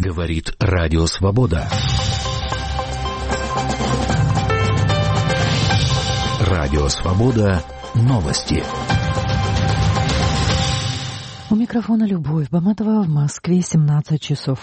Говорит Радио Свобода. Радио Свобода. Новости. У микрофона Любовь Баматова, в Москве 17 часов.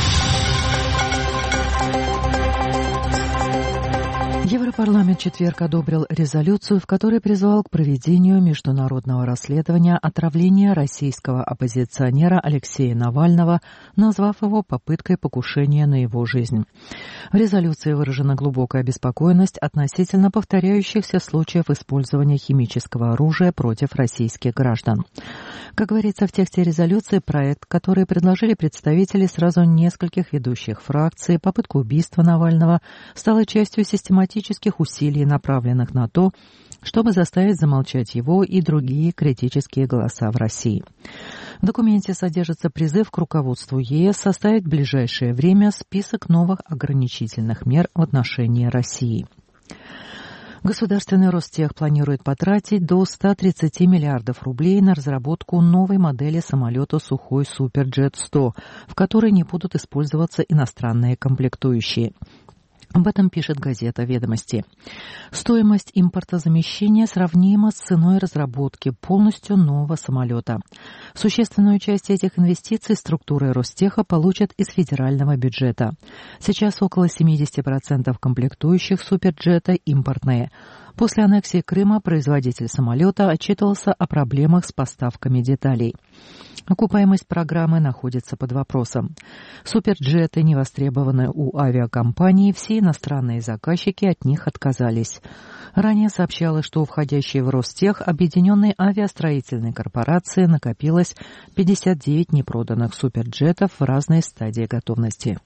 Европарламент в четверг одобрил резолюцию, в которой призвал к проведению международного расследования отравления российского оппозиционера Алексея Навального, назвав его попыткой покушения на его жизнь. В резолюции выражена глубокая обеспокоенность относительно повторяющихся случаев использования химического оружия против российских граждан. Как говорится в тексте резолюции, проект, который предложили представители сразу нескольких ведущих фракций, попытка убийства Навального, стала частью систематических усилий, направленных на то, чтобы заставить замолчать его и другие критические голоса в России. В документе содержится призыв к руководству ЕС составить в ближайшее время список новых ограничительных мер в отношении России. Государственный Ростех планирует потратить до 130 миллиардов рублей на разработку новой модели самолета «Сухой Суперджет-100», в которой не будут использоваться иностранные комплектующие. Об этом пишет газета «Ведомости». Стоимость импортозамещения сравнима с ценой разработки полностью нового самолета. Существенную часть этих инвестиций структуры Ростеха получат из федерального бюджета. Сейчас около 70% комплектующих суперджета импортные. После аннексии Крыма производитель самолета отчитывался о проблемах с поставками деталей. Окупаемость программы находится под вопросом. Суперджеты не востребованы у авиакомпаний, все иностранные заказчики от них отказались. Ранее сообщалось, что у входящей в Ростех Объединенной авиастроительной корпорации накопилось 59 непроданных суперджетов в разной стадии готовности.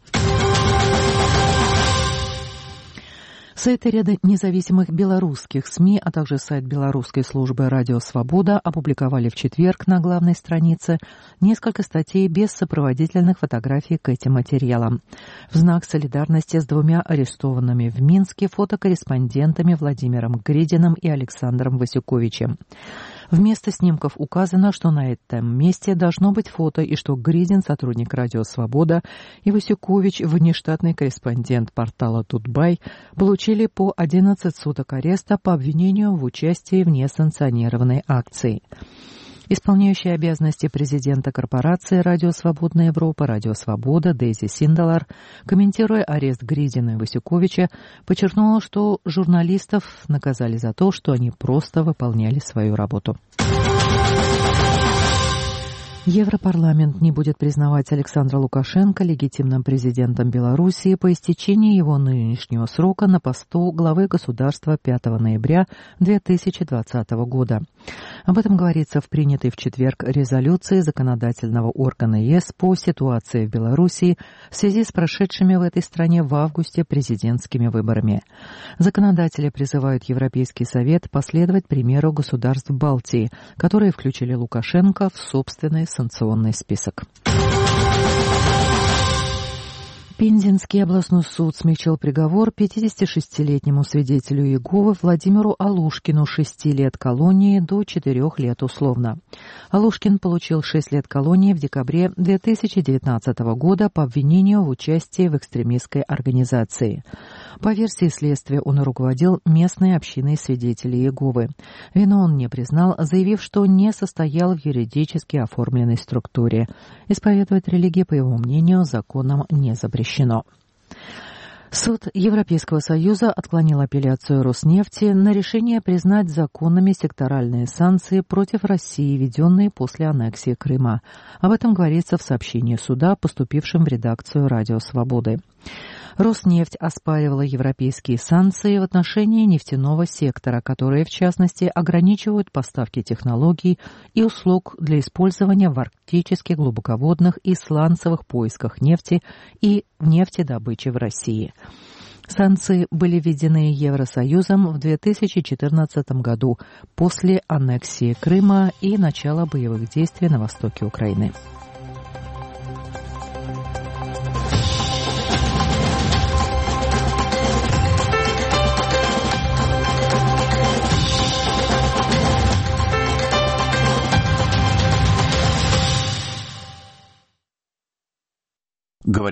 Сайты ряда независимых белорусских СМИ, а также сайт белорусской службы «Радио Свобода» опубликовали в четверг на главной странице несколько статей без сопроводительных фотографий к этим материалам. В знак солидарности с двумя арестованными в Минске фотокорреспондентами Владимиром Гридиным и Александром Васюковичем. Вместо снимков указано, что на этом месте должно быть фото и что Гридин – сотрудник «Радио Свобода» и Васюкович – внештатный корреспондент портала «Тутбай» получили по 11 суток ареста по обвинению в участии в несанкционированной акции. Исполняющая обязанности президента корпорации «Радио Свободная Европа» «Радио Свобода» Дейзи Синдалар, комментируя арест Гридина и Васюковича, подчеркнула, что журналистов наказали за то, что они просто выполняли свою работу. Европарламент не будет признавать Александра Лукашенко легитимным президентом Белоруссии по истечении его нынешнего срока на посту главы государства 5 ноября 2020 года. Об этом говорится в принятой в четверг резолюции законодательного органа ЕС по ситуации в Белоруссии в связи с прошедшими в этой стране в августе президентскими выборами. Законодатели призывают Европейский Совет последовать примеру государств Балтии, которые включили Лукашенко в собственный санкционный список. Пензенский областной суд смягчил приговор 56-летнему свидетелю Иеговы Владимиру Алушкину 6 лет колонии до 4 лет условно. Алушкин получил 6 лет колонии в декабре 2019 года по обвинению в участии в экстремистской организации. По версии следствия, он руководил местной общиной свидетелей Иеговы. Вину он не признал, заявив, что не состоял в юридически оформленной структуре. Исповедовать религию, по его мнению, законом не запрещено. Суд Европейского Союза отклонил апелляцию Роснефти на решение признать законными секторальные санкции против России, введенные после аннексии Крыма. Об этом говорится в сообщении суда, поступившем в редакцию «Радио Свободы». Роснефть оспаривала европейские санкции в отношении нефтяного сектора, которые, в частности, ограничивают поставки технологий и услуг для использования в арктических, глубоководных и сланцевых поисках нефти и нефтедобычи в России. Санкции были введены Евросоюзом в 2014 году после аннексии Крыма и начала боевых действий на востоке Украины.